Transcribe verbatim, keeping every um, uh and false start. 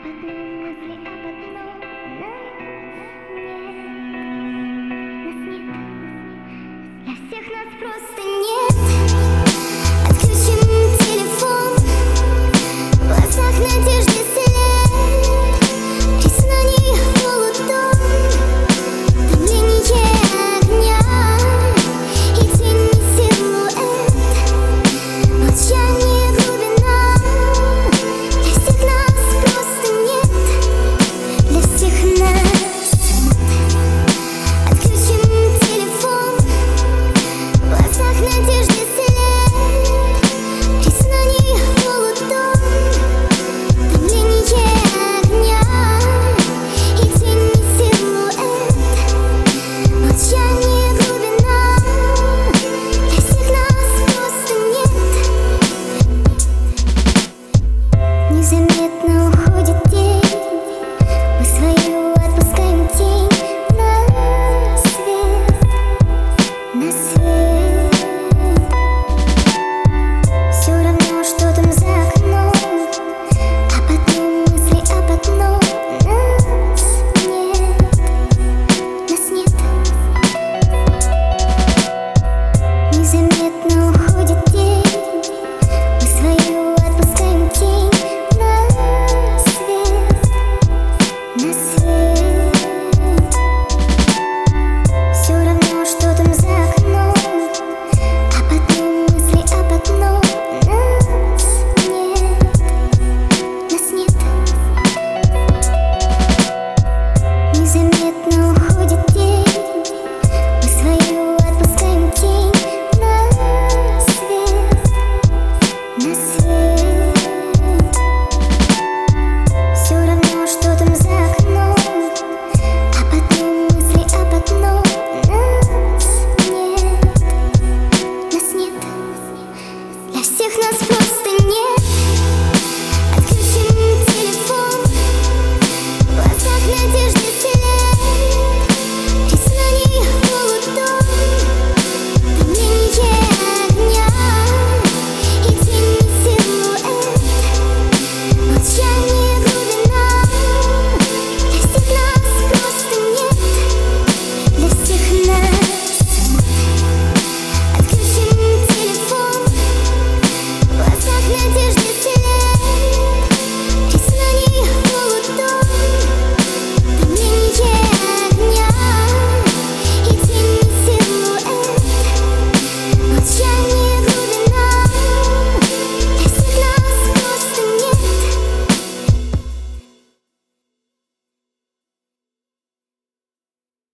одной мысли об одном нас нет, нас нет, для всех нас просто нет. Отключим телефон, в глазах надежды след, признаний полутон, томление огня и тени силуэт, молчание глубина. Для всех нас просто нет, для всех нас нет. Отключим телефон, в глазах надежды след, признаний полутон, томление огня и тени силуэт, молчание глубина. Для всех нас просто нет. Незаметно